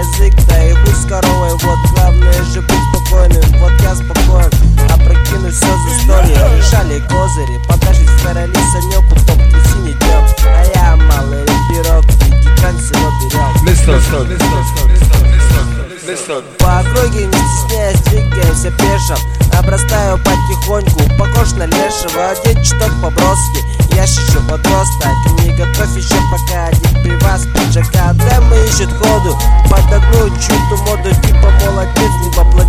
язык, да и хуй с коровой. Вот главное же быть спокойным, вот я спокоен. Опрокину все за столе, решали козыри. Покажись короли Санёку, топ-3 синий днем. А я малый пирог, гигант село берем. По округе не стесняясь двигаемся пешим. Обрастаю потихоньку, похож на лешего. Одеть чуток по-броски, я еще подросток. Не готов еще пока одеть при вас пиджака. Дамы ищут ходу, подогнуть чью-то моду. Типа молодец, либо платить.